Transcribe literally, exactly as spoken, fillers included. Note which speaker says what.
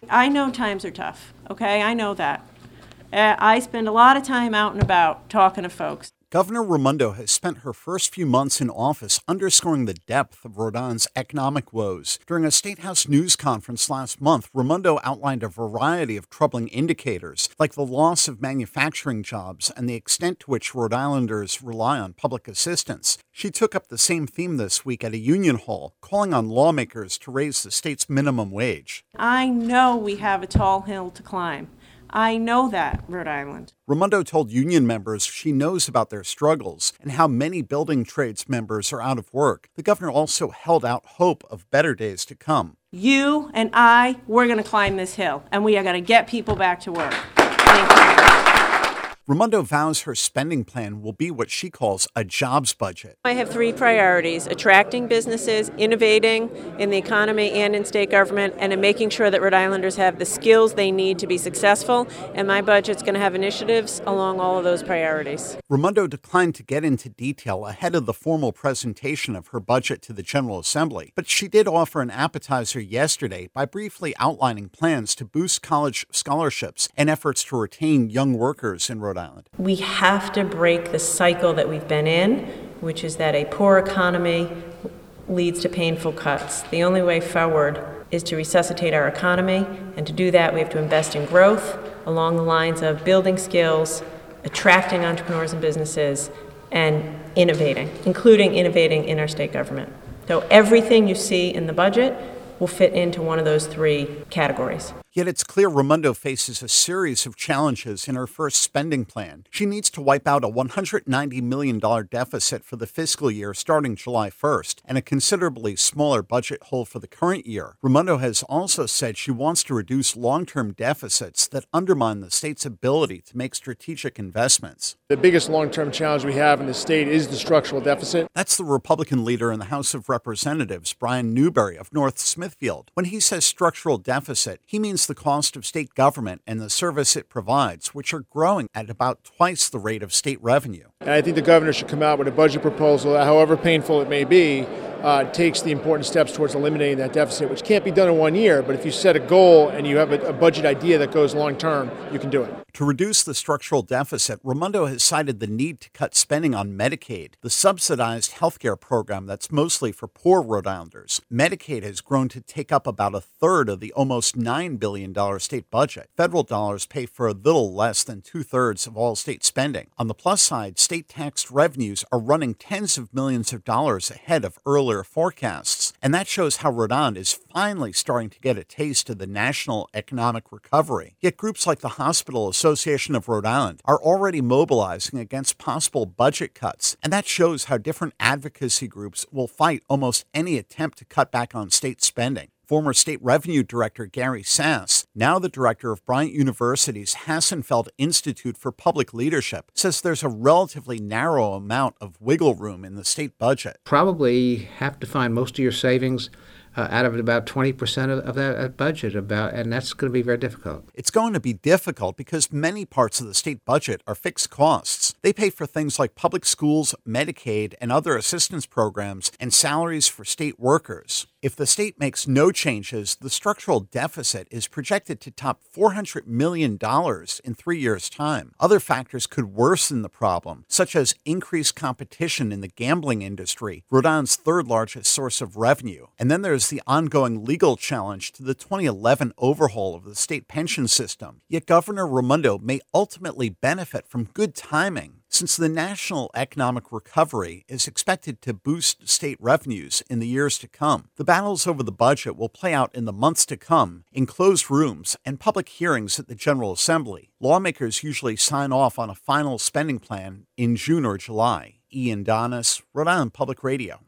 Speaker 1: I know times are tough, okay? I know that. Uh, I spend a lot of time out and about talking to folks.
Speaker 2: Governor Raimondo has spent her first few months in office underscoring the depth of Rhode Island's economic woes. During a State House news conference last month, Raimondo outlined a variety of troubling indicators, like the loss of manufacturing jobs and the extent to which Rhode Islanders rely on public assistance. She took up the same theme this week at a union hall, calling on lawmakers to raise the state's minimum wage.
Speaker 1: I know we have a tall hill to climb. I know that, Rhode Island.
Speaker 2: Raimondo told union members she knows about their struggles and how many building trades members are out of work. The governor also held out hope of better days to come.
Speaker 1: You and I, we're going to climb this hill, and we are going to get people back to work. Thank you.
Speaker 2: Raimondo vows her spending plan will be what she calls a jobs budget.
Speaker 1: I have three priorities: attracting businesses, innovating in the economy and in state government, and in making sure that Rhode Islanders have the skills they need to be successful. And my budget's going to have initiatives along all of those priorities.
Speaker 2: Raimondo declined to get into detail ahead of the formal presentation of her budget to the General Assembly, but she did offer an appetizer yesterday by briefly outlining plans to boost college scholarships and efforts to retain young workers in Rhode Island.
Speaker 1: We have to break the cycle that we've been in, which is that a poor economy leads to painful cuts. The only way forward is to resuscitate our economy, and to do that we have to invest in growth along the lines of building skills, attracting entrepreneurs and businesses, and innovating, including innovating in our state government. So everything you see in the budget will fit into one of those three categories.
Speaker 2: Yet it's clear Raimondo faces a series of challenges in her first spending plan. She needs to wipe out a one hundred ninety million dollars deficit for the fiscal year starting July first, and a considerably smaller budget hole for the current year. Raimondo has also said she wants to reduce long-term deficits that undermine the state's ability to make strategic investments.
Speaker 3: The biggest long-term challenge we have in the state is the structural deficit.
Speaker 2: That's the Republican leader in the House of Representatives, Brian Newberry of North Smithfield. When he says structural deficit, he means the cost of state government and the service it provides, which are growing at about twice the rate of state revenue.
Speaker 3: And I think the governor should come out with a budget proposal that, however painful it may be, uh, takes the important steps towards eliminating that deficit, which can't be done in one year, but if you set a goal and you have a, a budget idea that goes long term, you can do it.
Speaker 2: To reduce the structural deficit, Raimondo has cited the need to cut spending on Medicaid, the subsidized health care program that's mostly for poor Rhode Islanders. Medicaid has grown to take up about a third of the almost nine billion dollars state budget. Federal dollars pay for a little less than two-thirds of all state spending. On the plus side, state tax revenues are running tens of millions of dollars ahead of earlier forecasts, and that shows how Rhode Island is finally starting to get a taste of the national economic recovery. Yet groups like the Hospital Association of Rhode Island are already mobilizing against possible budget cuts, and that shows how different advocacy groups will fight almost any attempt to cut back on state spending. Former State Revenue Director Gary Sass, now the director of Bryant University's Hassenfeld Institute for Public Leadership, says there's a relatively narrow amount of wiggle room in the state budget.
Speaker 4: Probably have to find most of your savings Uh, out of about twenty percent of, of that budget, about, and that's going to be very difficult.
Speaker 2: It's going to be difficult because many parts of the state budget are fixed costs. They pay for things like public schools, Medicaid, and other assistance programs, and salaries for state workers. If the state makes no changes, the structural deficit is projected to top four hundred million dollars in three years' time. Other factors could worsen the problem, such as increased competition in the gambling industry, Rhode Island's third largest source of revenue. And then there's the ongoing legal challenge to the twenty eleven overhaul of the state pension system. Yet Governor Raimondo may ultimately benefit from good timing, since the national economic recovery is expected to boost state revenues in the years to come. The battles over the budget will play out in the months to come in closed rooms and public hearings at the General Assembly. Lawmakers usually sign off on a final spending plan in June or July. Ian Donis, Rhode Island Public Radio.